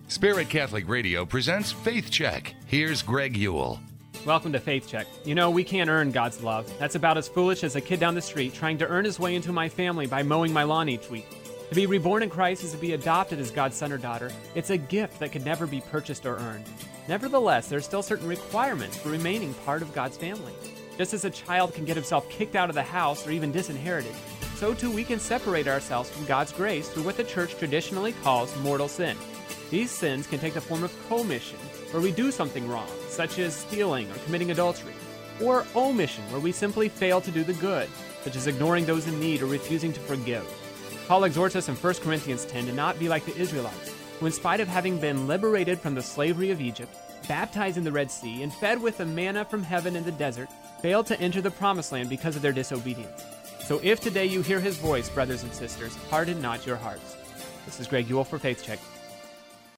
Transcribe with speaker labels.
Speaker 1: Spirit Catholic Radio presents Faith Check. Here's Greg Ewell.
Speaker 2: Welcome to Faith Check. You know, we can't earn God's love. That's about as foolish as a kid down the street trying to earn his way into my family by mowing my lawn each week. To be reborn in Christ is to be adopted as God's son or daughter. It's a gift that could never be purchased or earned. Nevertheless, there are still certain requirements for remaining part of God's family. Just as a child can get himself kicked out of the house or even disinherited, so too we can separate ourselves from God's grace through what the church traditionally calls mortal sin. These sins can take the form of commission, where we do something wrong, such as stealing or committing adultery, or omission, where we simply fail to do the good, such as ignoring those in need or refusing to forgive. Paul exhorts us in 1 Corinthians 10 to not be like the Israelites, who in spite of having been liberated from the slavery of Egypt, baptized in the Red Sea, and fed with the manna from heaven in the desert, failed to enter the promised land because of their disobedience. So if today you hear his voice, brothers and sisters, harden not your hearts. This is Greg Ewell for Faith Check.